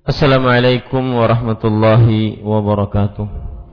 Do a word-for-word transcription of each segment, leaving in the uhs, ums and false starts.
Assalamualaikum warahmatullahi wabarakatuh.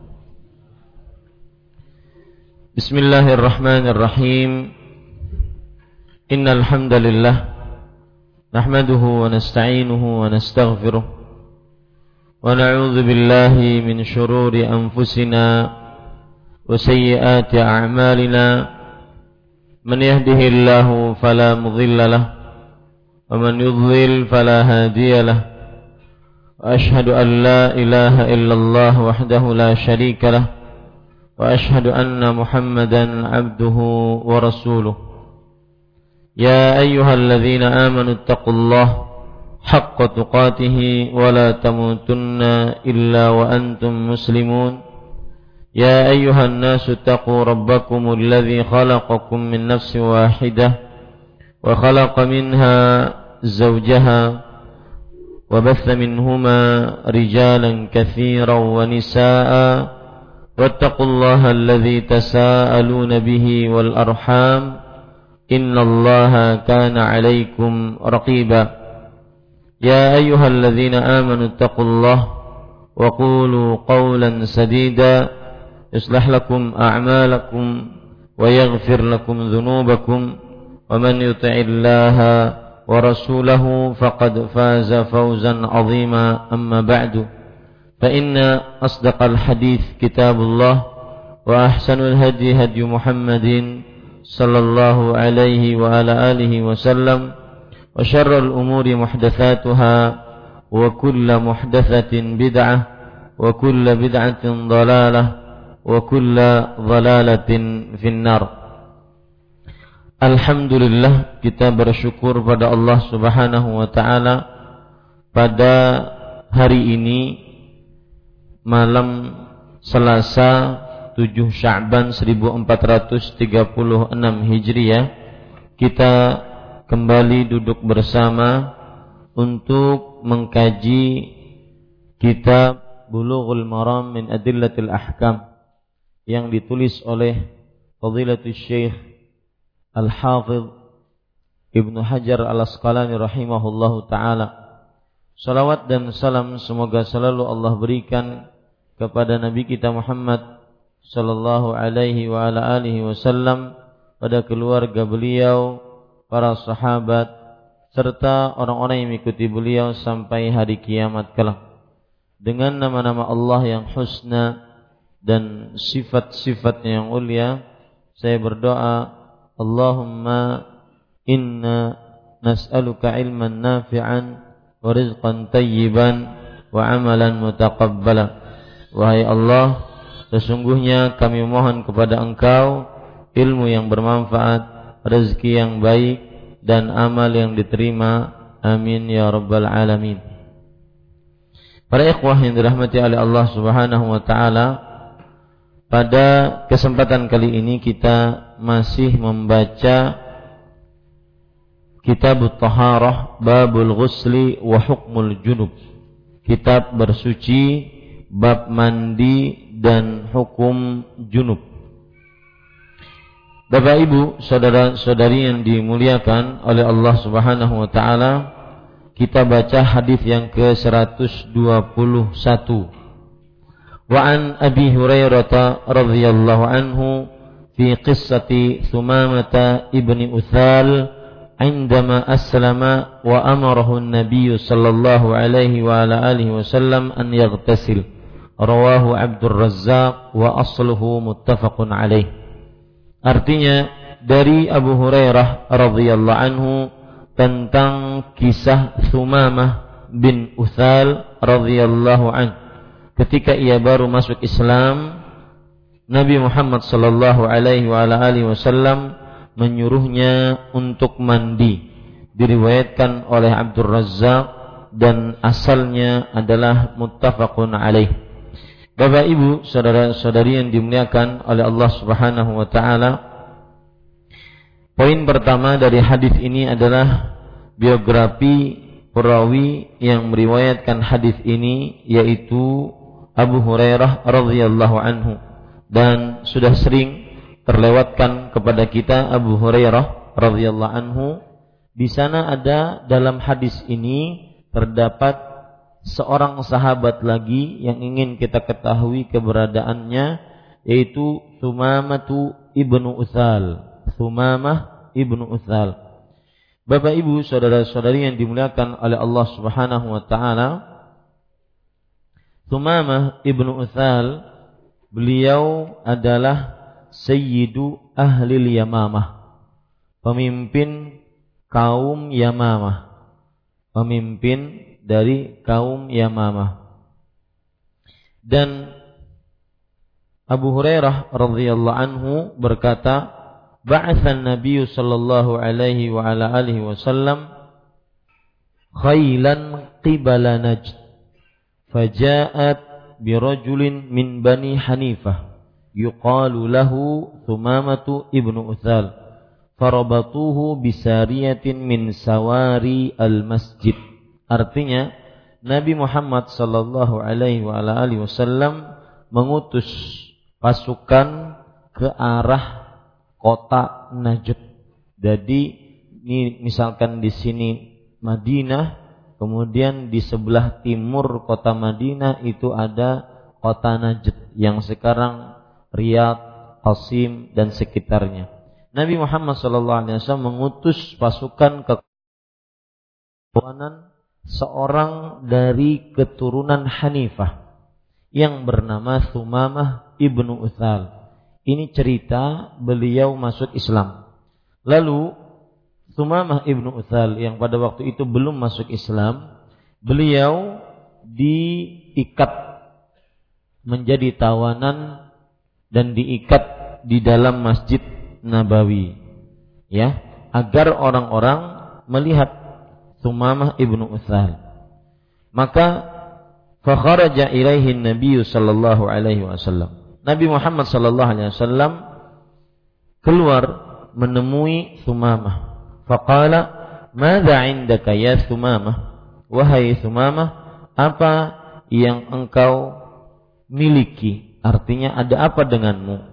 Bismillahirrahmanirrahim. Innal hamdalillah nahmaduhu wa nasta'inuhu wa nastaghfiruh wa na'udzu billahi min shururi anfusina wa sayyiati a'malina. Man yahdihillahu fala mudilla lahu wa man yudlil fala hadiya lahu. وأشهد أن لا إله إلا الله وحده لا شريك له وأشهد أن محمدا عبده ورسوله. يا أيها الذين آمنوا اتقوا الله حق تقاته ولا تموتن إلا وأنتم مسلمون. يا أيها الناس اتقوا ربكم الذي خلقكم من نفس واحدة وخلق منها زوجها وبث منهما رجالا كثيرا ونساء واتقوا الله الذي تساءلون به والأرحام إن الله كان عليكم رقيبا. يا أيها الذين آمنوا اتقوا الله وقولوا قولا سديدا يصلح لكم أعمالكم ويغفر لكم ذنوبكم ومن يطع الله ورسوله فقد فاز فوزا عظيما. أما بعد فإن أصدق الحديث كتاب الله وأحسن الهدي هدي محمد صلى الله عليه وعلى آله وسلم وشر الأمور محدثاتها وكل محدثة بدعة وكل بدعة ضلالة وكل ضلالة في النار. Alhamdulillah, kita bersyukur pada Allah Subhanahu wa ta'ala pada hari ini malam Selasa tujuh Sya'ban seribu empat ratus tiga puluh enam Hijriah kita kembali duduk bersama untuk mengkaji kitab Bulughul Maram min Adillatil Ahkam yang ditulis oleh Fadilatul Syekh Al-Hafidh Ibnu Hajar Al-Asqalani rahimahullahu ta'ala. Salawat dan salam semoga selalu Allah berikan kepada Nabi kita Muhammad sallallahu alaihi wa ala alihi wasallam, pada keluarga beliau, para sahabat, serta orang-orang yang mengikuti beliau sampai hari kiamat kelak. Dengan nama-nama Allah yang husna dan sifat-sifatnya yang ulia, saya berdoa, Allahumma inna nas'aluka ilman nafi'an wa rizqan tayyiban wa amalan mutaqabbalan. Wahai Allah, sesungguhnya kami mohon kepada Engkau ilmu yang bermanfaat, rezeki yang baik, dan amal yang diterima. Amin ya rabbal alamin. Para ikhwah yang dirahmati oleh Allah Subhanahu wa ta'ala, pada kesempatan kali ini kita masih membaca Kitab At-Taharah Babul Ghusli wa Hukmul Junub, kitab bersuci, bab mandi dan hukum junub. Bapak Ibu, saudara-saudari yang dimuliakan oleh Allah Subhanahu wa taala, kita baca hadis yang ke seratus dua puluh satu. Wa an Abi Hurairah radhiyallahu anhu fi qissati Thumamah ibni Uthal indama aslama wa amarahu an-nabiy sallallahu alaihi wa ala alihi wasallam an yaghtasil. Rawahu Abdur Razzaq wa asluhu muttafaqun alaih. Artinya dari Abu Hurairah radhiyallahu anhu tentang kisah Thumamah bin Uthal radhiyallahu anhu. Ketika ia baru masuk Islam, Nabi Muhammad sallallahu alaihi wa ala alihi wasallam menyuruhnya untuk mandi. Diriwayatkan oleh Abdur Razzaq dan asalnya adalah muttafaqun alaih. Bapak Ibu, saudara-saudari yang dimuliakan oleh Allah Subhanahu wa taala, poin pertama dari hadis ini adalah biografi perawi yang meriwayatkan hadis ini, yaitu Abu Hurairah radhiyallahu anhu, dan sudah sering terlewatkan kepada kita Abu Hurairah radhiyallahu anhu. Di sana ada dalam hadis ini terdapat seorang sahabat lagi yang ingin kita ketahui keberadaannya, yaitu Sumamatu ibnu Utsal. Sumamah ibnu Utsal. Bapak Ibu, saudara-saudari yang dimuliakan oleh Allah Subhanahu wa taala, Sumamah ibnu Utsal, beliau adalah Sayyidu Ahlil Yamamah, pemimpin kaum Yamamah, pemimpin dari kaum Yamamah. Dan Abu Hurairah radhiyallahu anhu berkata, ba'athan Nabi sallallahu alaihi wa ala alihi wasallam khailan qibala Najd, faja'at birajulin min Bani Hanifah yuqalu lahu Sumamatu ibnu Utsal, farabatuhu bisariyatin min sawari al-masjid. Artinya, Nabi Muhammad sallallahu alaihi wa ala alihi wasallam mengutus pasukan ke arah kota Najd. Jadi ini misalkan di sini Madinah, kemudian di sebelah timur kota Madinah itu ada kota Najd yang sekarang Riyadh, Qasim dan sekitarnya. Nabi Muhammad sallallahu alaihi wasallam mengutus pasukan ke kawanan seorang dari keturunan Hanifah yang bernama Sumamah ibnu Utsal. Ini cerita beliau masuk Islam. Lalu Sumamah ibnu Utsal yang pada waktu itu belum masuk Islam, beliau diikat menjadi tawanan dan diikat di dalam Masjid Nabawi, ya, agar orang-orang melihat Sumamah ibnu Utsal. Maka fakharaja ilaihi Nabi sallallahu alaihi wasallam. Nabi Muhammad sallallahu alaihi wasallam keluar menemui Sumamah. Faqala, "Madza 'indaka ya Sumamah?" Wahai Sumamah, apa yang engkau miliki? Artinya, ada apa denganmu?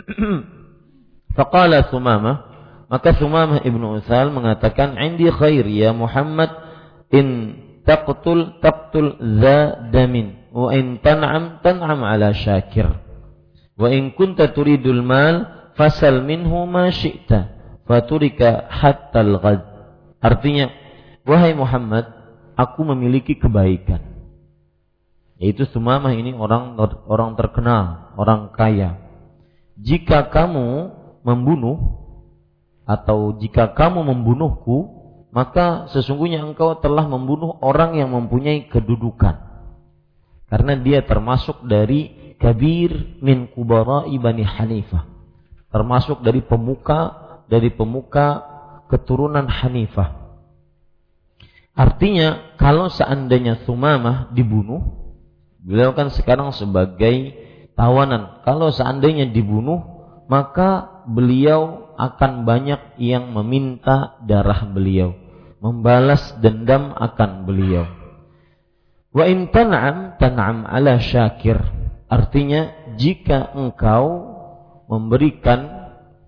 Faqala Sumamah, maka Sumamah ibnu Utsal mengatakan, "Indi khair ya Muhammad, in taqtul taqtul za damin, wa in tan'am tan'am ala syakir, wa in kunta turidul mal fasal minhu ma syi'ta, faturika hatta al-ghad." Artinya, wahai Muhammad, aku memiliki kebaikan. Yaitu Sumamah ini orang orang terkenal, orang kaya. Jika kamu membunuh atau jika kamu membunuhku, maka sesungguhnya engkau telah membunuh orang yang mempunyai kedudukan. Karena dia termasuk dari kabir min kubara'i Bani Hanifah. Termasuk dari pemuka dari pemuka keturunan Hanifah. Artinya, kalau seandainya Sumamah dibunuh, beliau kan sekarang sebagai tawanan. Kalau seandainya dibunuh, maka beliau akan banyak yang meminta darah beliau, membalas dendam akan beliau. Wa in tan'am tan'am ala syakir. Artinya, jika engkau memberikan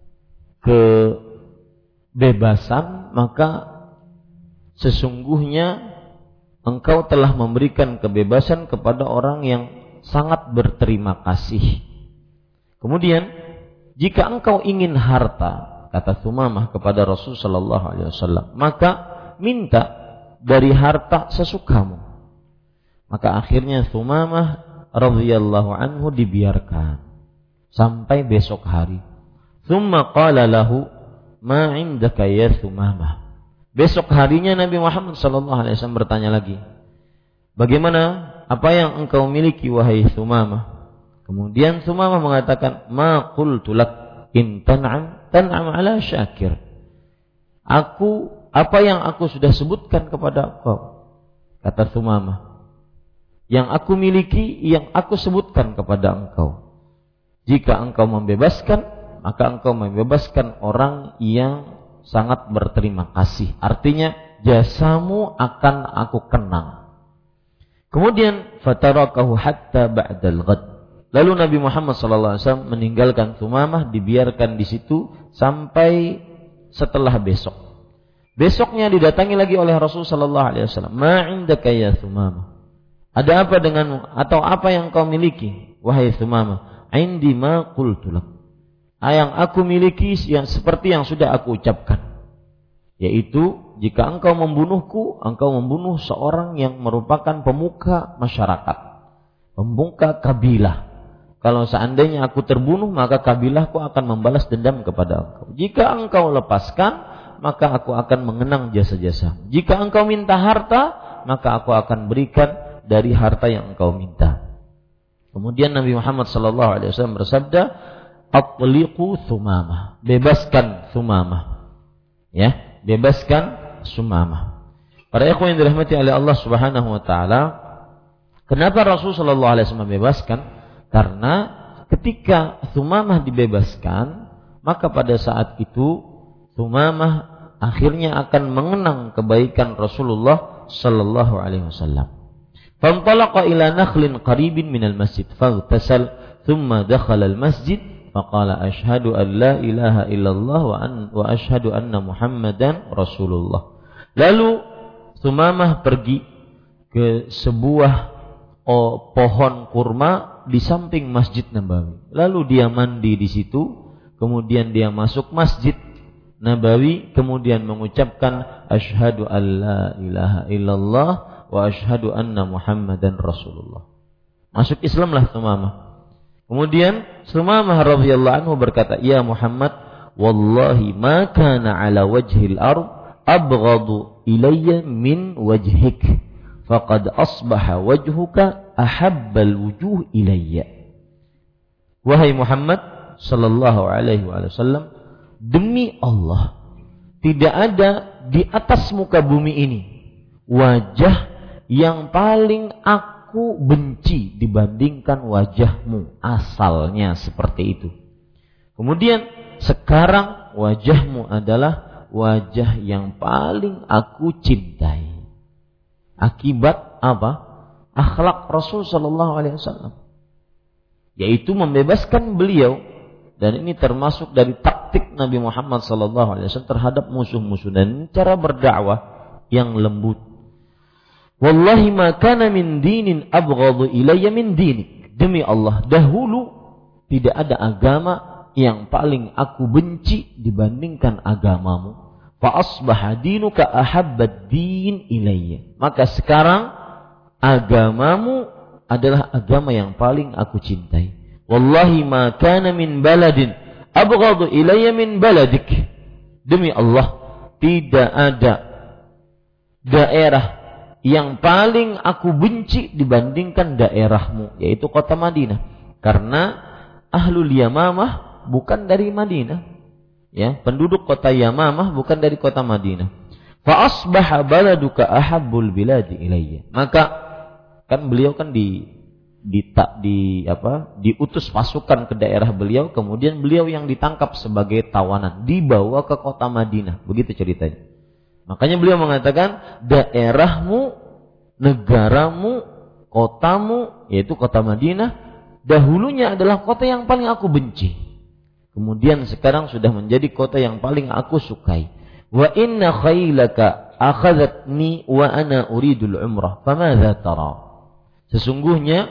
kebebasan, maka sesungguhnya engkau telah memberikan kebebasan kepada orang yang sangat berterima kasih. Kemudian, jika engkau ingin harta, kata Sumamah kepada Rasul sallallahu alaihi wasallam, maka minta dari harta sesukamu. Maka akhirnya Sumamah radhiyallahu anhu dibiarkan sampai besok hari. Tsumma qala lahu, "Ma 'indaka ya Sumamah?" Besok harinya Nabi Muhammad sallallahu alaihi wasallam bertanya lagi, "Bagaimana, apa yang engkau miliki wahai Sumamah?" Kemudian Sumamah mengatakan, "Ma qultu lak in tan'am tan'am ala syakir." Aku, apa yang aku sudah sebutkan kepada engkau, kata Sumamah, yang aku miliki, yang aku sebutkan kepada engkau. Jika engkau membebaskan, maka engkau membebaskan orang yang sangat berterima kasih. Artinya, jasamu akan aku kenang. Kemudian fatarakahu hatta ba'dal ghad. Lalu Nabi Muhammad sallallahu alaihi wasallam meninggalkan Sumamah, dibiarkan di situ sampai setelah besok. Besoknya didatangi lagi oleh Rasul sallallahu alaihi wasallam, "Ma 'indaka ya Sumamah?" Ada apa denganmu? Atau apa yang kau miliki? Wahai Thumamah, indi ma qultu lak. Yang aku miliki yang seperti yang sudah aku ucapkan. Yaitu, jika engkau membunuhku, engkau membunuh seorang yang merupakan pemuka masyarakat. Pemuka kabilah. Kalau seandainya aku terbunuh, maka kabilahku akan membalas dendam kepada engkau. Jika engkau lepaskan, maka aku akan mengenang jasa-jasa. Jika engkau minta harta, maka aku akan berikan dari harta yang engkau minta. Kemudian Nabi Muhammad sallallahu alaihi wasallam bersabda, "Atliqu Thumamah." Bebaskan Thumamah. Ya, bebaskan Thumamah. Para ikhwan yang dirahmati oleh Allah Subhanahu wa taala, kenapa Rasul sallallahu alaihi wasallam membebaskan? Karena ketika Thumamah dibebaskan, maka pada saat itu Thumamah akhirnya akan mengenang kebaikan Rasulullah sallallahu alaihi wasallam. Fantalaqa ila nakhlin qaribin minal masjid faghtasal thumma dakhala al-masjid faqala asyhadu an la ilaha illallah wa an wa asyhadu anna Muhammadan Rasulullah. Lalu Thumamah pergi ke sebuah oh, pohon kurma di samping Masjid Nabawi. Lalu dia mandi di situ, kemudian dia masuk Masjid Nabawi, kemudian mengucapkan asyhadu an la ilaha illallah wa asyhadu anna Muhammadan Rasulullah. Masuk Islamlah Thumamah. Kemudian Thumamah radhiyallahu anhu berkata, "Ya Muhammad, wallahi ma kana ala wajhil ard abghadu ilayya min wajhik. Faqad asbaha wajhuka ahabbal wujuh ilayya." Wahai Muhammad sallallahu alaihi wasallam, demi Allah, tidak ada di atas muka bumi ini wajah yang paling aku benci dibandingkan wajahmu. Asalnya seperti itu. Kemudian sekarang wajahmu adalah wajah yang paling aku cintai. Akibat apa? Akhlak Rasul sallallahu alaihi wasallam, yaitu membebaskan beliau, dan ini termasuk dari taktik Nabi Muhammad sallallahu alaihi wasallam terhadap musuh-musuh, dan cara berdakwah yang lembut. Wallahi ma kana min dinin abghadu ilayya min dinik. Demi Allah, dahulu tidak ada agama yang paling aku benci dibandingkan agamamu. Fa asbaha dinuka ahabbad din ilayya. Maka sekarang agamamu adalah agama yang paling aku cintai. Wallahi ma kana min baladin abghadu ilayya min baladik. Demi Allah, tidak ada daerah yang paling aku benci dibandingkan daerahmu, yaitu kota Madinah. Karena Ahlul Yamamah bukan dari Madinah, ya, penduduk kota Yamamah bukan dari kota Madinah. Fa asbaha baladuka ahabbul biladi ilayya. Maka kan beliau kan di di, di apa diutus pasukan ke daerah beliau, kemudian beliau yang ditangkap sebagai tawanan, dibawa ke kota Madinah. Begitu ceritanya. Makanya beliau mengatakan, daerahmu, negaramu, kotamu, yaitu kota Madinah, dahulunya adalah kota yang paling aku benci. Kemudian sekarang sudah menjadi kota yang paling aku sukai. Wa inna khailaka akhadhatni wa ana uridul umrah, famadza tara? Sesungguhnya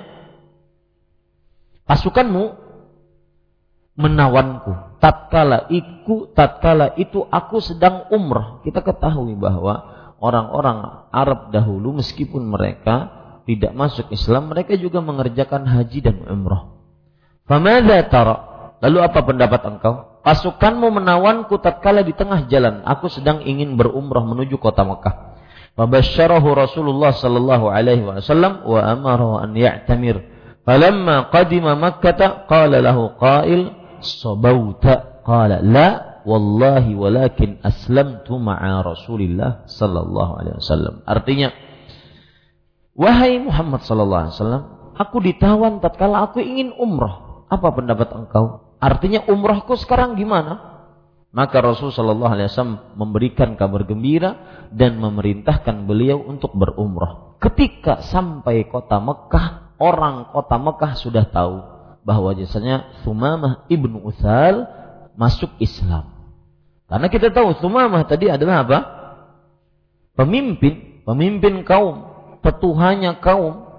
pasukanmu menawanku tatkala iku tatkala itu aku sedang umrah. Kita ketahui bahwa orang-orang Arab dahulu meskipun mereka tidak masuk Islam, mereka juga mengerjakan haji dan umrah. Famadza tara? Lalu apa pendapat engkau? Pasukanmu menawanku tatkala di tengah jalan aku sedang ingin berumrah menuju kota Mekah. Fabasyarahu Rasulullah sallallahu alaihi wasallam wa amara an ya'tamir. Falamma qadima Makkah qala lahu qail sabauta, qala la wallahi walakin aslamtu ma'a Rasulillah sallallahu alaihi wasallam. Artinya, wahai Muhammad sallallahu alaihi wasallam, aku ditawan tatkala aku ingin umrah. Apa pendapat engkau? Artinya umrahku sekarang gimana? Maka Rasul sallallahu alaihi wasallam memberikan kabar gembira dan memerintahkan beliau untuk berumrah. Ketika sampai kota Mekah, orang kota Mekah sudah tahu bahwa jasanya Thumamah ibnu Utsal masuk Islam. Karena kita tahu Thumamah tadi adalah apa? Pemimpin, pemimpin kaum, petuhanya kaum.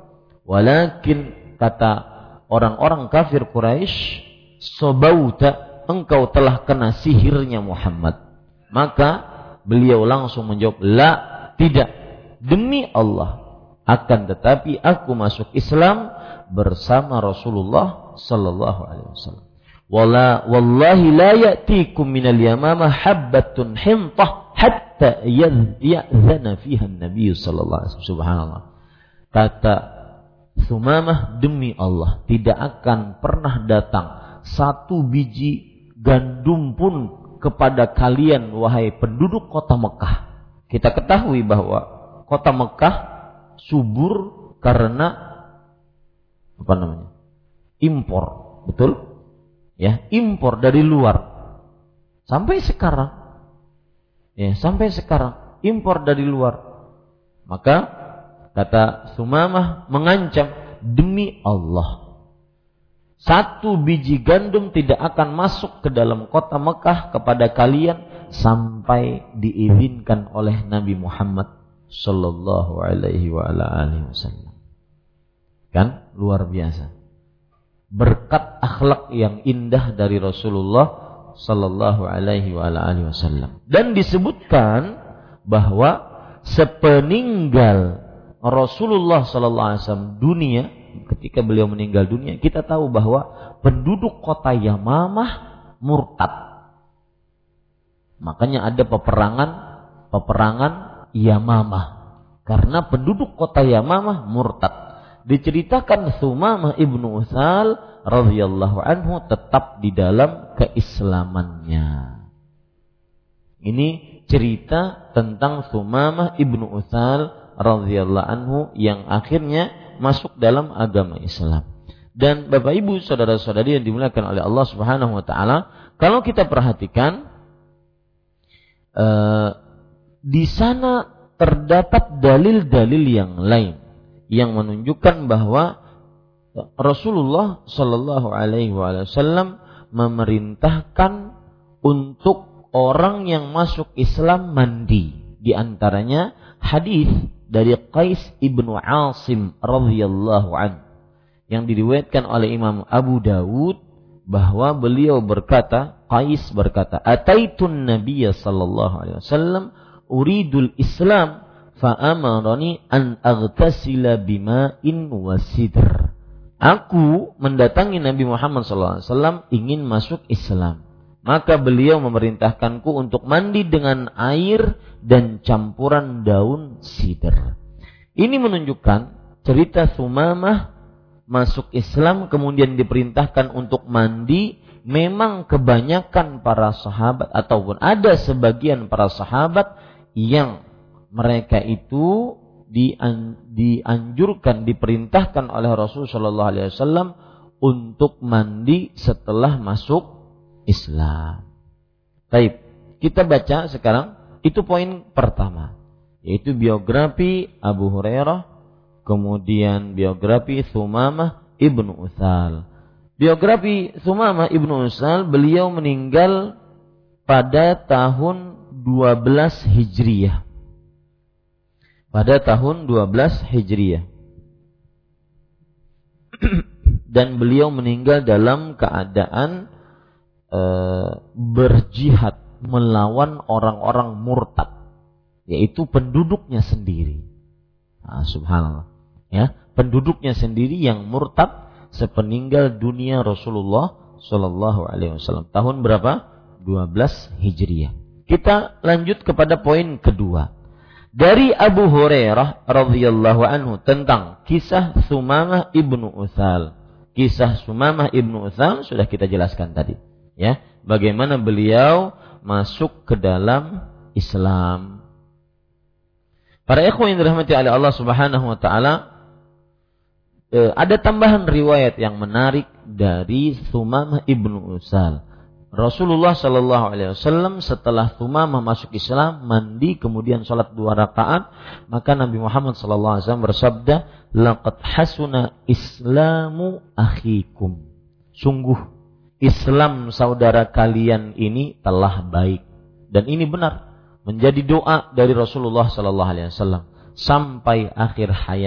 Walakin kata orang-orang kafir Quraisy, sobauta, engkau telah kena sihirnya Muhammad. Maka beliau langsung menjawab, la, tidak, demi Allah, akan tetapi aku masuk Islam bersama Rasulullah sallallahu alaihi wasallam. Wala wallahi la ya'tikum minal yamama habbatun hintah hatta ya'zana fiha an-nabiy sallallahu alaihi wasallam. Subhanallah. Kata Sumamah, demi Allah, tidak akan pernah datang satu biji gandum pun kepada kalian wahai penduduk kota Mekah. Kita ketahui bahwa kota Mekah subur karena apa namanya? Impor, betul? Ya, impor dari luar. Sampai sekarang. Ya, sampai sekarang impor dari luar. Maka kata Sumamah mengancam, demi Allah, satu biji gandum tidak akan masuk ke dalam kota Mekah kepada kalian sampai diizinkan oleh Nabi Muhammad sallallahu alaihi wa ala alihi wasallam. Kan luar biasa. Berkat akhlak yang indah dari Rasulullah sallallahu alaihi wa ala alihi wasallam. Dan disebutkan bahwa sepeninggal Rasulullah sallallahu alaihi wasallam dunia, ketika beliau meninggal dunia, kita tahu bahwa penduduk kota Yamamah murtad. Makanya ada peperangan peperangan Yamamah karena penduduk kota Yamamah murtad. Diceritakan Sumamah ibnu Utsal radhiyallahu anhu tetap di dalam keislamannya. Ini cerita tentang Sumamah ibnu Utsal radhiyallahu anhu yang akhirnya masuk dalam agama Islam. Dan Bapak Ibu saudara-saudari yang dimuliakan oleh Allah Subhanahu wa taala, kalau kita perhatikan eh, di sana terdapat dalil-dalil yang lain yang menunjukkan bahwa Rasulullah sallallahu alaihi wasallam memerintahkan untuk orang yang masuk Islam mandi. Di antaranya hadis dari Qais ibnu Asim radhiyallahu anhu yang diriwayatkan oleh Imam Abu Dawud bahwa beliau berkata, Qais berkata, "Ataitun Nabiyya sallallahu alaihi wasallam uridul Islam fa amarani an aghtasila bima'in wasidr." Aku mendatangi Nabi Muhammad sallallahu alaihi wasallam ingin masuk Islam. Maka beliau memerintahkanku untuk mandi dengan air dan campuran daun sidr. Ini menunjukkan cerita Sumamah masuk Islam kemudian diperintahkan untuk mandi. Memang kebanyakan para sahabat ataupun ada sebagian para sahabat yang mereka itu dianjurkan, diperintahkan oleh Rasulullah shallallahu alaihi wasallam untuk mandi setelah masuk Islam. Baik, kita baca sekarang. Itu poin pertama, yaitu biografi Abu Hurairah, kemudian biografi Sumamah ibnu Utsal. Biografi Sumamah ibnu Utsal, beliau meninggal pada tahun dua belas Hijriyah. Pada tahun dua belas Hijriyah. Dan beliau meninggal dalam keadaan e, berjihad melawan orang-orang murtad, yaitu penduduknya sendiri. Nah, subhanallah. Ya, penduduknya sendiri yang murtad sepeninggal dunia Rasulullah sallallahu alaihi wasallam. Tahun berapa? dua belas Hijriyah. Kita lanjut kepada poin kedua. Dari Abu Hurairah radhiyallahu anhu tentang kisah Sumamah ibnu Utsal. Kisah Sumamah ibnu Utsal sudah kita jelaskan tadi, ya. Bagaimana beliau masuk ke dalam Islam. Para ikhwan yang dirahmati oleh Allah Subhanahu wa taala, eh, ada tambahan riwayat yang menarik dari Sumamah ibnu Utsal. Rasulullah sallallahu alaihi wasallam setelah Sumamah masuk Islam, mandi kemudian salat dua rakaat, maka Nabi Muhammad sallallahu alaihi wasallam bersabda, "Laqad hasuna islamu akhikum." Sungguh Islam saudara kalian ini telah baik. Dan ini benar menjadi doa dari Rasulullah sallallahu alaihi wasallam sampai akhir hayat.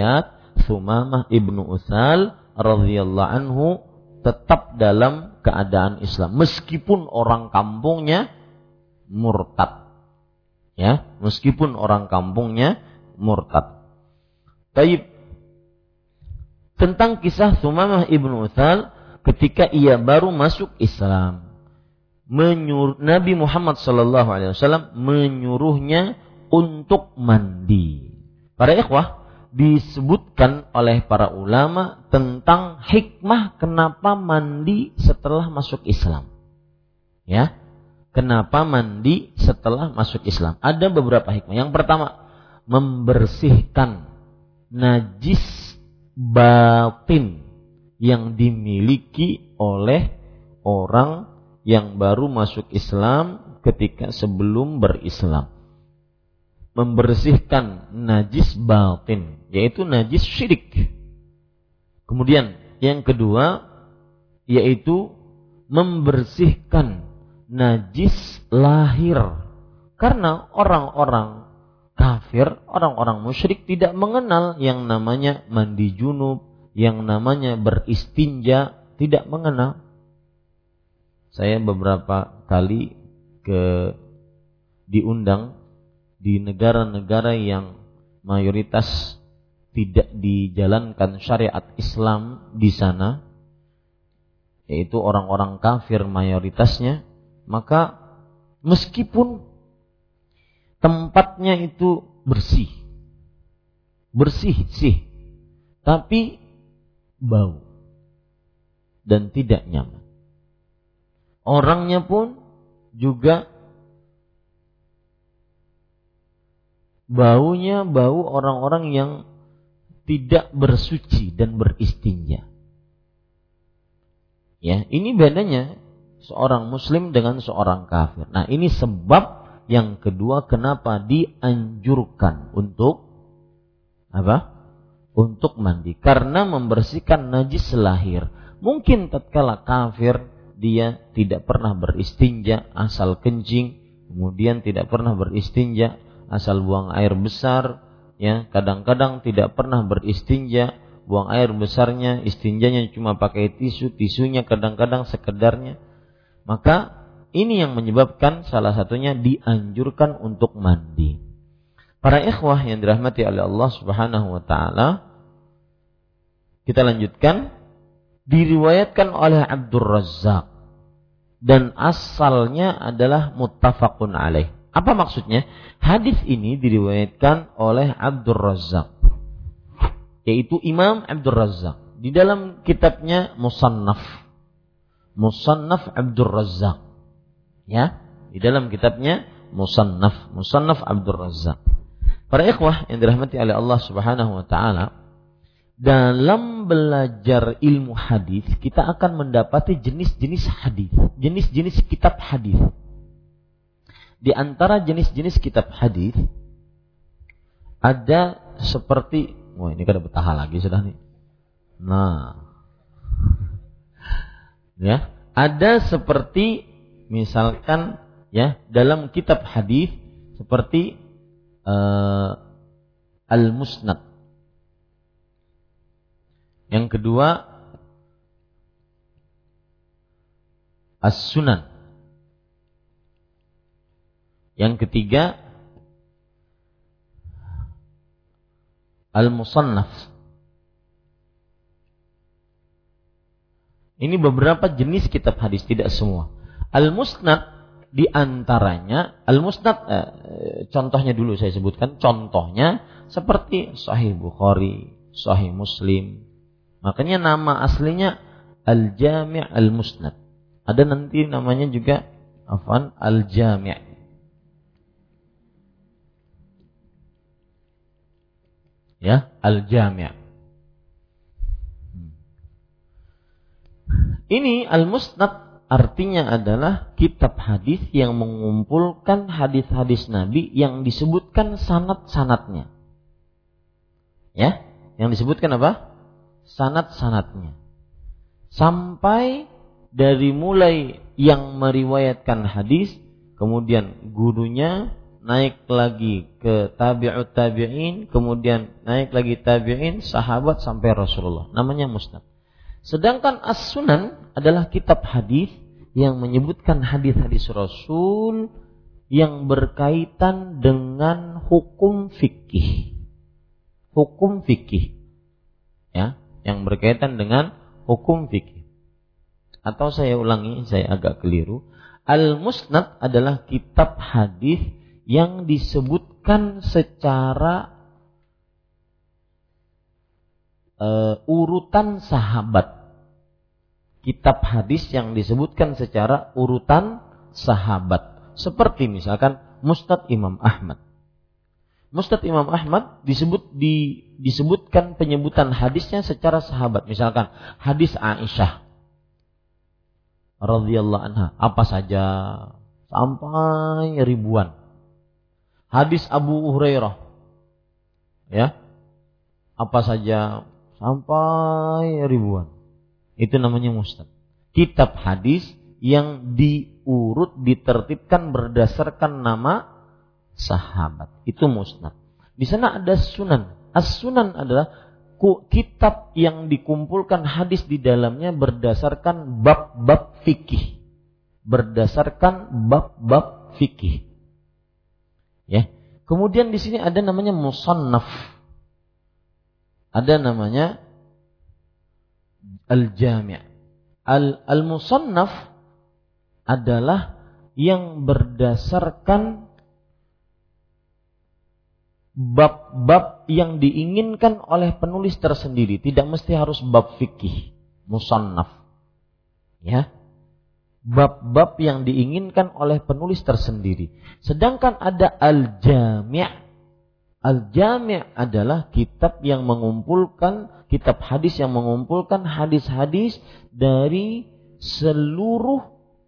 Tsumamah ibnu Utsal radhiyallahu anhu tetap dalam keadaan Islam meskipun orang kampungnya murtad. Ya, meskipun orang kampungnya murtad. Baik. Tentang kisah Tsumamah ibnu Utsal ketika ia baru masuk Islam, menyuruh Nabi Muhammad sallallahu alaihi wasallam menyuruhnya untuk mandi. Para ikhwah, disebutkan oleh para ulama tentang hikmah kenapa mandi setelah masuk Islam. Ya, kenapa mandi setelah masuk Islam? Ada beberapa hikmah. Yang pertama, membersihkan najis batin yang dimiliki oleh orang yang baru masuk Islam ketika sebelum berislam. Membersihkan najis batin, yaitu najis syirik. Kemudian yang kedua yaitu membersihkan najis lahir. Karena orang-orang kafir, orang-orang musyrik tidak mengenal yang namanya mandi junub, yang namanya beristinja, tidak mengenal. Saya beberapa kali ke diundang di negara-negara yang mayoritas tidak dijalankan syariat Islam di sana, yaitu orang-orang kafir mayoritasnya, maka meskipun tempatnya itu bersih, bersih sih, tapi bau dan tidak nyaman. Orangnya pun juga baunya bau orang-orang yang tidak bersuci dan beristinja. Ya, ini bedanya seorang muslim dengan seorang kafir. Nah, ini sebab yang kedua kenapa dianjurkan untuk apa? Untuk mandi, karena membersihkan najis lahir. Mungkin tatkala kafir dia tidak pernah beristinja asal kencing, kemudian tidak pernah beristinja asal buang air besar, ya, kadang-kadang tidak pernah beristinja, buang air besarnya, istinjanya cuma pakai tisu, tisunya kadang-kadang sekedarnya. Maka ini yang menyebabkan salah satunya dianjurkan untuk mandi. Para ikhwah yang dirahmati oleh Allah Subhanahu wa taala, kita lanjutkan. Diriwayatkan oleh Abdur Razzaq dan asalnya adalah muttafaqun alaih. Apa maksudnya? Hadis ini diriwayatkan oleh Abdur Razzaq, yaitu Imam Abdur Razzaq di dalam kitabnya Musannaf. Musannaf Abdur Razzaq. Ya, di dalam kitabnya Musannaf, Musannaf Abdur Razzaq. Para ikhwah yang dirahmati oleh Allah Subhanahu wa taala, dalam belajar ilmu hadis kita akan mendapati jenis-jenis hadis, jenis-jenis kitab hadis. Di antara jenis-jenis kitab hadis ada seperti, wah ini kan betah lagi sudah nih. Nah, ya, ada seperti misalkan ya dalam kitab hadis seperti uh, Al-Musnad. Yang kedua As-Sunan. Yang ketiga Al-Musannaf. Ini beberapa jenis kitab hadis, tidak semua. Al-Musnad di antaranya, Al-Musnad eh, contohnya dulu saya sebutkan, contohnya seperti Sahih Bukhari, Sahih Muslim. Makanya nama aslinya Al-Jami' Al-Musnad. Ada nanti namanya juga afan Al-Jami'. Ya, Al-Jami'. Ini Al-Musnad artinya adalah kitab hadis yang mengumpulkan hadis-hadis Nabi yang disebutkan sanad-sanadnya. Ya, yang disebutkan apa? Sanad-sanadnya. Sampai dari mulai yang meriwayatkan hadis, kemudian gurunya, naik lagi ke tabi'ut tabi'in, kemudian naik lagi tabi'in, sahabat sampai Rasulullah. Namanya musnad. Sedangkan as-sunan adalah kitab hadis yang menyebutkan hadis-hadis Rasul yang berkaitan dengan hukum fikih. Hukum fikih. Ya, yang berkaitan dengan hukum fikih. Atau saya ulangi, saya agak keliru. Al-Musnad adalah kitab hadis yang disebutkan secara uh, urutan sahabat. Kitab hadis yang disebutkan secara urutan sahabat. Seperti misalkan Musnad Imam Ahmad. Musnad Imam Ahmad disebut di, disebutkan penyebutan hadisnya secara sahabat. Misalkan hadis Aisyah radhiyallahu anha, apa saja sampai ribuan. Hadis Abu Hurairah, ya, apa saja sampai ribuan. Itu namanya musnad. Kitab hadis yang diurut, ditertibkan berdasarkan nama sahabat. Itu musnad. Di sana ada sunan. As-sunan adalah kitab yang dikumpulkan hadis di dalamnya berdasarkan bab-bab fikih. Berdasarkan bab-bab fikih. Ya. Kemudian di sini ada namanya musannaf. Ada namanya al-jami'. Al al-musannaf adalah yang berdasarkan bab-bab yang diinginkan oleh penulis tersendiri, tidak mesti harus bab fikih, musannaf. Ya. Bab-bab yang diinginkan oleh penulis tersendiri. Sedangkan ada al-jami'. Al-jami' adalah kitab yang mengumpulkan, kitab hadis yang mengumpulkan hadis-hadis dari seluruh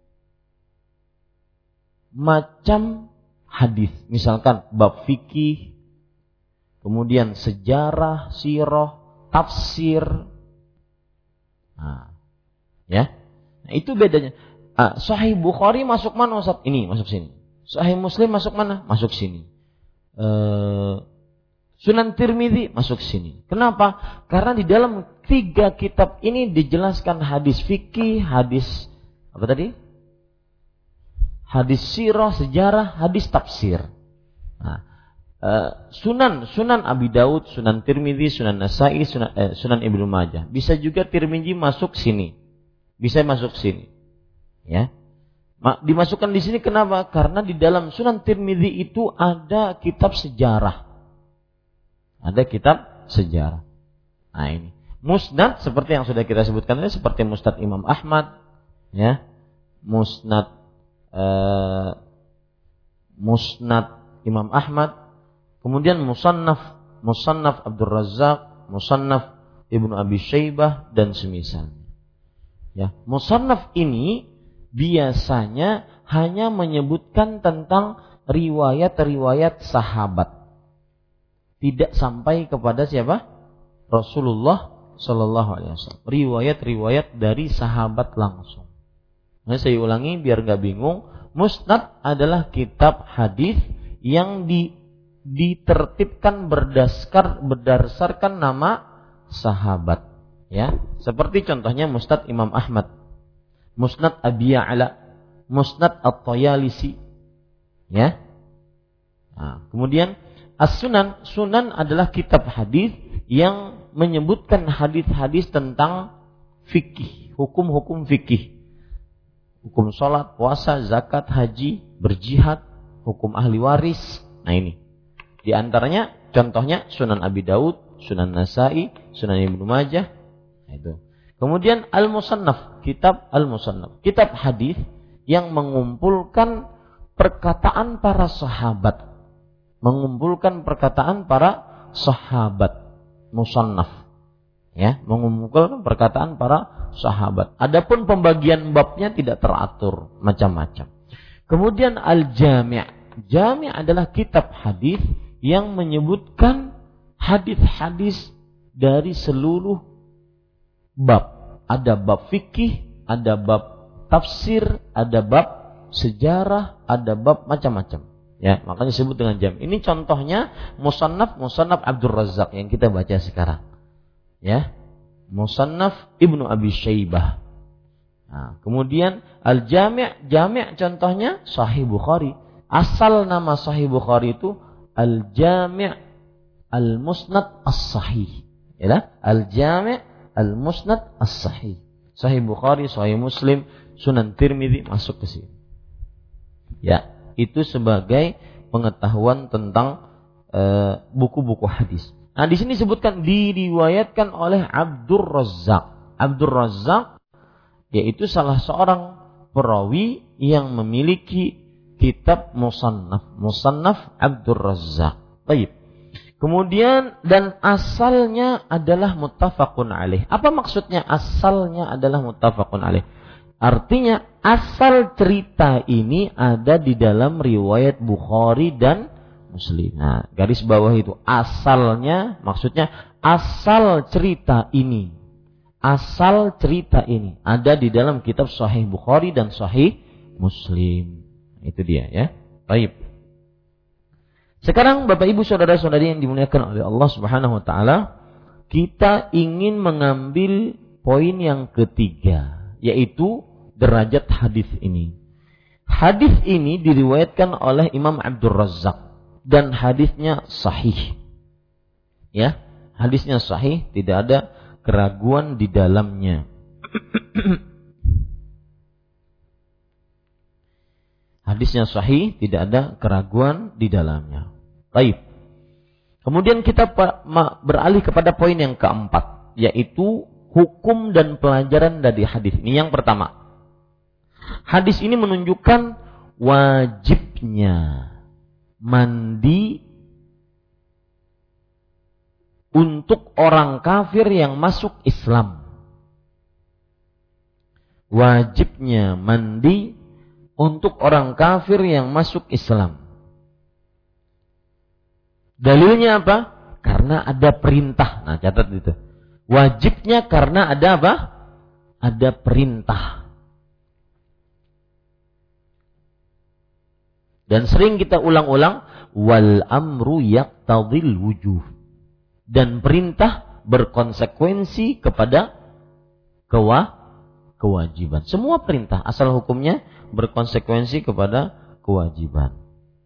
macam hadis. Misalkan bab fikih, kemudian sejarah, sirah, tafsir. Nah, ya. Nah, itu bedanya. Ah, Sahih Bukhari masuk mana Ustaz? Ini masuk sini. Sahih Muslim masuk mana? Masuk sini. Uh, Sunan Tirmidzi masuk sini. Kenapa? Karena di dalam tiga kitab ini dijelaskan hadis fikih, hadis apa tadi? Hadis sirah, sejarah, hadis tafsir. Nah, Uh, Sunan Sunan Abi Daud, Sunan Tirmidzi, Sunan Nasa'i, Sunan, eh, Sunan Ibnu Majah. Bisa juga Tirmidzi masuk sini. Bisa masuk sini. Ya. Dimasukkan di sini kenapa? Karena di dalam Sunan Tirmidzi itu ada kitab sejarah. Ada kitab sejarah. Nah, ini. Musnad seperti yang sudah kita sebutkan tadi, seperti Musnad Imam Ahmad, ya. Musnad uh, Musnad Imam Ahmad. Kemudian Musannaf, Musannaf Abdul Razzaq, Musannaf Ibnu Abi Syaibah dan semisalnya. Ya, Musannaf ini biasanya hanya menyebutkan tentang riwayat-riwayat sahabat. Tidak sampai kepada siapa? Rasulullah sallallahu alaihi wasallam. Riwayat-riwayat dari sahabat langsung. Nah, saya ulangi biar enggak bingung. Musnad adalah kitab hadis yang di ditertibkan berdasar berdasarkan nama sahabat, ya. Seperti contohnya Musnad Imam Ahmad, Musnad Abi Ya'la, Musnad At-Tayalisi, ya. Nah, kemudian As-Sunan, Sunan adalah kitab hadis yang menyebutkan hadis-hadis tentang fikih, hukum-hukum fikih. Hukum salat, puasa, zakat, haji, berjihad, hukum ahli waris. Nah, ini. Di antaranya contohnya Sunan Abi Daud, Sunan Nasa'i, Sunan Ibnu Majah. Itu. Kemudian Al-Musannaf, kitab Al-Musannaf, kitab hadis yang mengumpulkan perkataan para sahabat. Mengumpulkan perkataan para sahabat. Musannaf. Ya, mengumpulkan perkataan para sahabat. Adapun pembagian babnya tidak teratur, macam-macam. Kemudian Al-Jami'. Jami' adalah kitab hadis yang menyebutkan hadis-hadis dari seluruh bab. Ada bab fikih, ada bab tafsir, ada bab sejarah, ada bab macam-macam. Ya, makanya disebut dengan jami. Ini contohnya Musannaf Musannaf Abdul Razzaq yang kita baca sekarang. Ya. Musannaf Ibnu Abi Syaibah. Nah, kemudian Al-Jami' Jami' contohnya Sahih Bukhari. Asal nama Sahih Bukhari itu Al-Jami' Al-Musnad As-Sahih. Ya, Al-Jami' Al-Musnad As-Sahih. Sahih Bukhari, Sahih Muslim, Sunan Tirmidzi masuk ke sini. Ya, itu sebagai pengetahuan tentang uh, buku-buku hadis. Nah, di sini disebutkan diriwayatkan oleh Abdul Razzaq. Abdul Razzaq yaitu salah seorang perawi yang memiliki kitab Musannaf. Musannaf Abdul Razzaq. Baik. Kemudian dan asalnya adalah muttafaqun alaih. Apa maksudnya asalnya adalah muttafaqun alaih? Artinya asal cerita ini ada di dalam riwayat Bukhari dan Muslim. Nah, garis bawah itu asalnya, maksudnya asal cerita ini. Asal cerita ini ada di dalam kitab Sahih Bukhari dan Sahih Muslim. Itu dia ya. Baik. Sekarang Bapak Ibu saudara-saudari yang dimuliakan oleh Allah Subhanahu wa taala, kita ingin mengambil poin yang ketiga, yaitu derajat hadis ini. Hadis ini diriwayatkan oleh Imam Abdul Razzaq dan hadisnya sahih. Ya, hadisnya sahih, tidak ada keraguan di dalamnya. Hadisnya sahih, tidak ada keraguan di dalamnya. Baik. Kemudian kita beralih kepada poin yang keempat, yaitu hukum dan pelajaran dari hadis ini. Yang pertama, hadis ini menunjukkan wajibnya mandi untuk orang kafir yang masuk Islam. Wajibnya mandi untuk orang kafir yang masuk Islam. Dalilnya apa? Karena ada perintah. Nah, catat itu. Wajibnya karena ada apa? Ada perintah. Dan sering kita ulang-ulang, wal amru yaqtadil wujub. Dan perintah berkonsekuensi kepada kewa, kewajiban. Semua perintah asal hukumnya berkonsekuensi kepada kewajiban.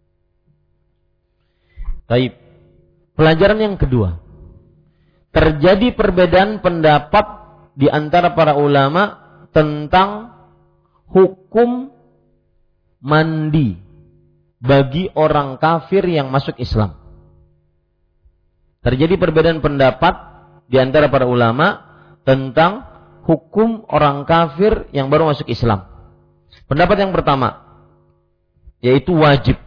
Baik. Pelajaran yang kedua. Terjadi perbedaan pendapat di antara para ulama tentang hukum mandi bagi orang kafir yang masuk Islam. Terjadi perbedaan pendapat di antara para ulama tentang hukum orang kafir yang baru masuk Islam. Pendapat yang pertama, yaitu wajib.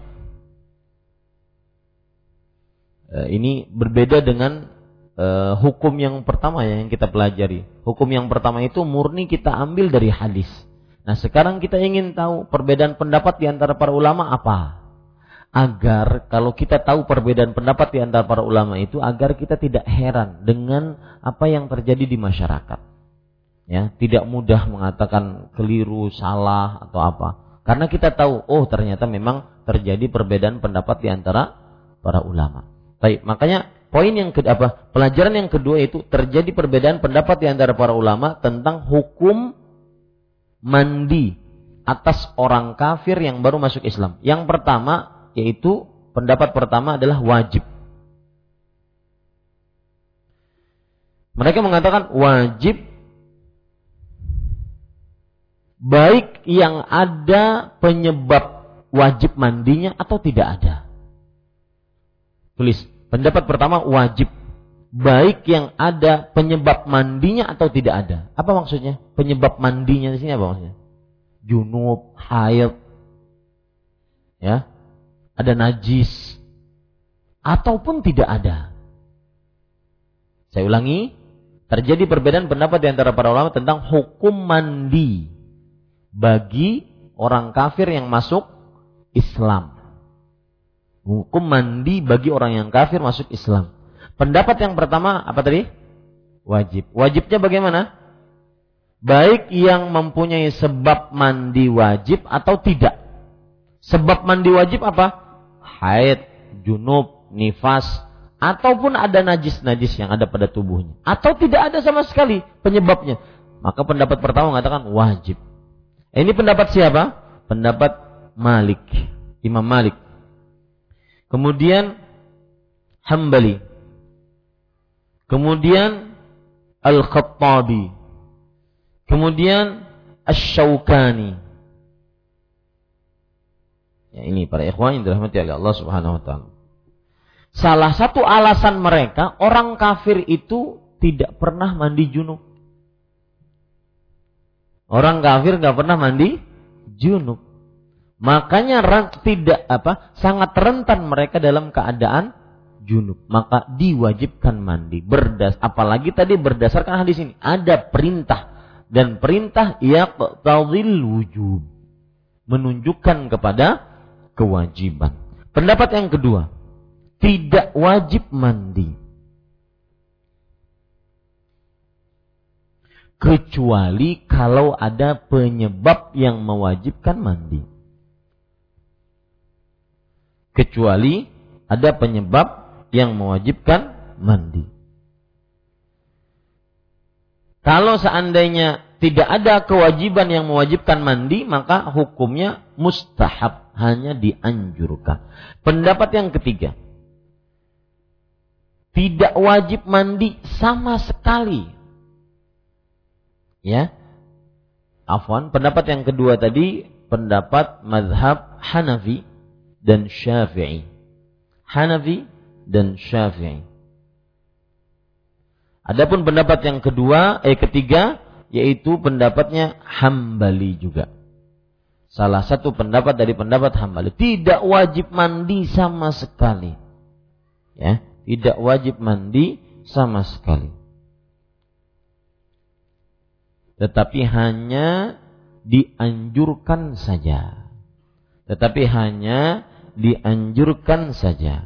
Ini berbeda dengan uh, hukum yang pertama yang kita pelajari. Hukum yang pertama itu murni kita ambil dari hadis. Nah, sekarang kita ingin tahu perbedaan pendapat di antara para ulama apa? Agar kalau kita tahu perbedaan pendapat di antara para ulama itu, agar kita tidak heran dengan apa yang terjadi di masyarakat. Ya, tidak mudah mengatakan keliru, salah atau apa. Karena kita tahu, oh ternyata memang terjadi perbedaan pendapat di antara para ulama. Baik, makanya poin yang kedua apa? Pelajaran yang kedua itu terjadi perbedaan pendapat di antara para ulama tentang hukum mandi atas orang kafir yang baru masuk Islam. Yang pertama, yaitu pendapat pertama adalah wajib. Mereka mengatakan wajib baik yang ada penyebab wajib mandinya atau tidak ada. Tulis, pendapat pertama wajib baik yang ada penyebab mandinya atau tidak ada. Apa maksudnya? Penyebab mandinya di sini apa maksudnya? Junub, haid, ya, ada najis, ataupun tidak ada. Saya ulangi, terjadi perbedaan pendapat di antara para ulama tentang hukum mandi bagi orang kafir yang masuk Islam. Hukum mandi bagi orang yang kafir masuk Islam. Pendapat yang pertama apa tadi? Wajib. Wajibnya bagaimana? Baik yang mempunyai sebab mandi wajib atau tidak. Sebab mandi wajib apa? haid, junub, nifas, ataupun ada najis-najis yang ada pada tubuhnya, atau tidak ada sama sekali penyebabnya, maka pendapat pertama mengatakan wajib. Ini pendapat siapa? Pendapat Malik, Imam Malik. Kemudian Hambali. Kemudian Al-Khattabi. Kemudian Asy-Syaukani. Ya, ini para ikhwan yang dirahmati oleh Allah Subhanahu wa taala. Salah satu alasan mereka, orang kafir itu tidak pernah mandi junub. Orang kafir enggak pernah mandi junub. Makanya tidak apa? sangat rentan mereka dalam keadaan junub. Maka diwajibkan mandi. Berdas apalagi tadi berdasarkan hadis ini ada perintah, dan perintah yaqtadil wujub, menunjukkan kepada kewajiban. Pendapat yang kedua, tidak wajib mandi kecuali kalau ada penyebab yang mewajibkan mandi. Kecuali ada penyebab yang mewajibkan mandi. Kalau seandainya tidak ada kewajiban yang mewajibkan mandi, maka hukumnya mustahab, hanya dianjurkan. Pendapat yang ketiga, tidak wajib mandi sama sekali. Ya. Afwan, pendapat yang kedua tadi pendapat mazhab Hanafi dan Syafi'i. Hanafi dan Syafi'i. Adapun pendapat yang kedua, eh ketiga, yaitu pendapatnya Hambali juga. Salah satu pendapat dari pendapat Hambali, tidak wajib mandi sama sekali. Ya, tidak wajib mandi sama sekali. Tetapi hanya dianjurkan saja. Tetapi hanya dianjurkan saja.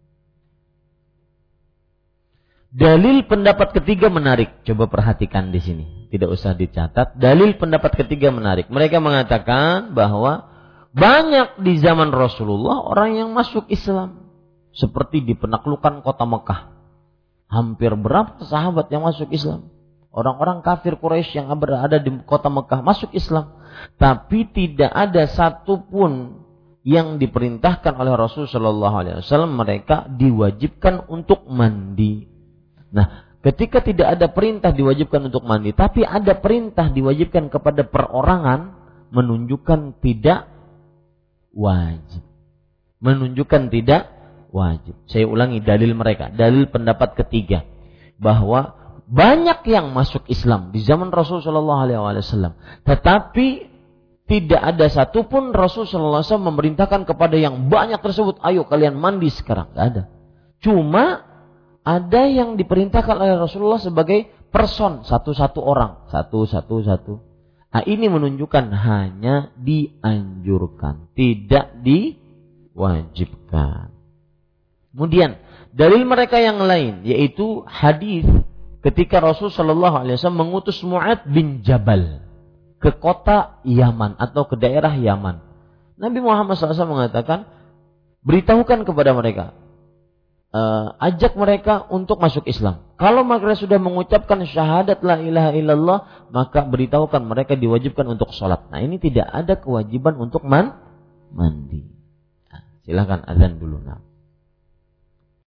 Dalil pendapat ketiga menarik. Coba perhatikan di sini. Tidak usah dicatat. Dalil pendapat ketiga menarik. Mereka mengatakan bahwa banyak di zaman Rasulullah orang yang masuk Islam. Seperti di penaklukan kota Mekah. Hampir berapa sahabat yang masuk Islam? Orang-orang kafir Quraisy yang berada di kota Mekah masuk Islam. Tapi tidak ada satupun yang diperintahkan oleh Rasul Shallallahu Alaihi Wasallam mereka diwajibkan untuk mandi. Nah, ketika tidak ada perintah diwajibkan untuk mandi, tapi ada perintah diwajibkan kepada perorangan, menunjukkan tidak wajib. Menunjukkan tidak wajib. Saya ulangi dalil mereka, dalil pendapat ketiga, bahwa banyak yang masuk Islam di zaman Rasul Shallallahu Alaihi Wasallam, tetapi tidak ada satupun Rasul Shallallahu Alaihi Wasallam memerintahkan kepada yang banyak tersebut, ayo kalian mandi sekarang. Tidak ada. Cuma ada yang diperintahkan oleh Rasulullah sebagai person, satu-satu orang, satu-satu-satu. Nah, ini menunjukkan hanya dianjurkan, tidak diwajibkan. Kemudian dalil mereka yang lain, yaitu hadis ketika Rasul Shallallahu Alaihi Wasallam mengutus Mu'adz bin Jabal ke kota Yaman atau ke daerah Yaman. Nabi Muhammad shallallahu alaihi wasallam mengatakan, beritahukan kepada mereka, uh, ajak mereka untuk masuk Islam. Kalau mereka sudah mengucapkan syahadat la ilaha illallah, maka beritahukan mereka diwajibkan untuk sholat. Nah, ini tidak ada kewajiban untuk man- mandi. Nah, silakan azan dulu. Nah.